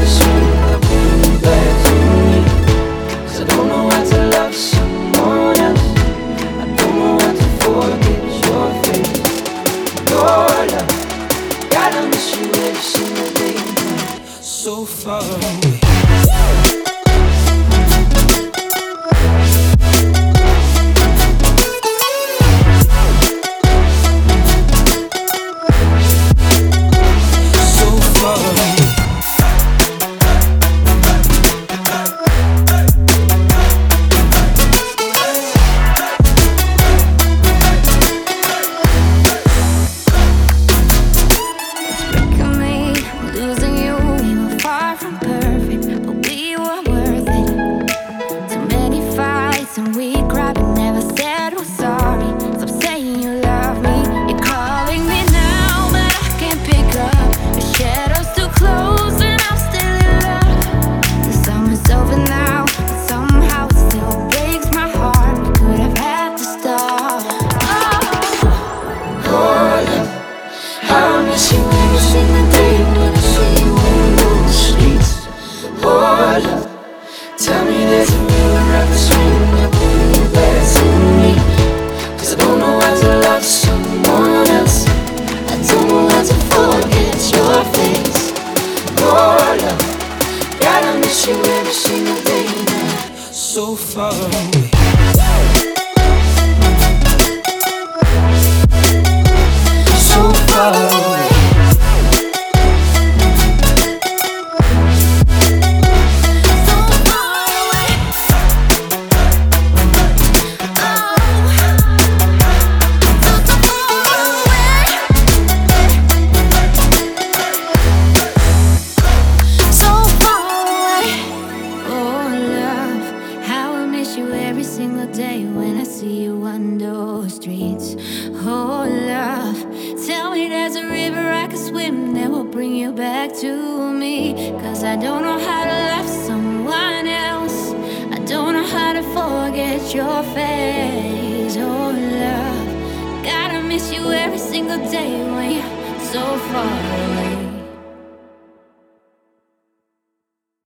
rubbish when you bring you back to me. 'Cause I don't know how to love someone else. I don't know how to forget your face, your love. Gotta miss you every single day. So far away. And we cried but never said we're sorry. Stop saying you love me. You're calling me now, but I can't pick up. The shadow's too close and I'm still in love. The summer's over now, but somehow it still breaks my heart. We could have had to stop. Oh, love, I miss you every single day when I see you on the streets. Oh, love, tell me there's a river right between someone else. I don't know how to forget your face, your love. Gotta miss you every single day now. So far away. So far away. Every single day when I see you on those streets. Oh love, tell me there's a river I can swim that will bring you back to me. 'Cause I don't know how to love someone else. I don't know how to forget your face. Oh love, gotta miss you every single day when you're so far away.